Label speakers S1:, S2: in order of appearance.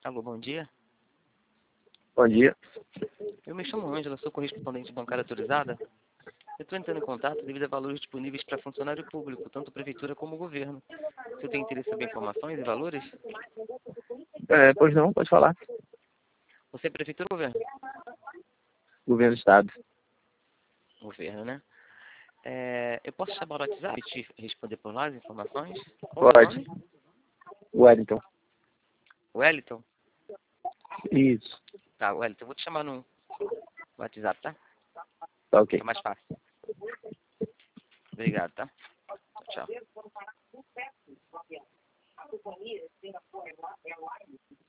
S1: Alô, bom dia.
S2: Bom dia.
S1: Eu me chamo Ângela, sou correspondente bancária autorizada. Eu estou entrando em contato devido a valores disponíveis para funcionário público, tanto prefeitura como governo. Você tem interesse em saber informações e valores?
S2: Pois não, pode falar.
S1: Você é prefeitura ou governo?
S2: Governo do Estado.
S1: Governo, né? Eu posso chamar o WhatsApp e te responder por lá as informações? Qual o seu
S2: Pode.
S1: nome?
S2: Wellington.
S1: Wellington?
S2: Isso.
S1: Tá, Wellington, eu vou te chamar no WhatsApp, tá?
S2: Tá ok.
S1: É mais fácil. Obrigado, tá? Tchau.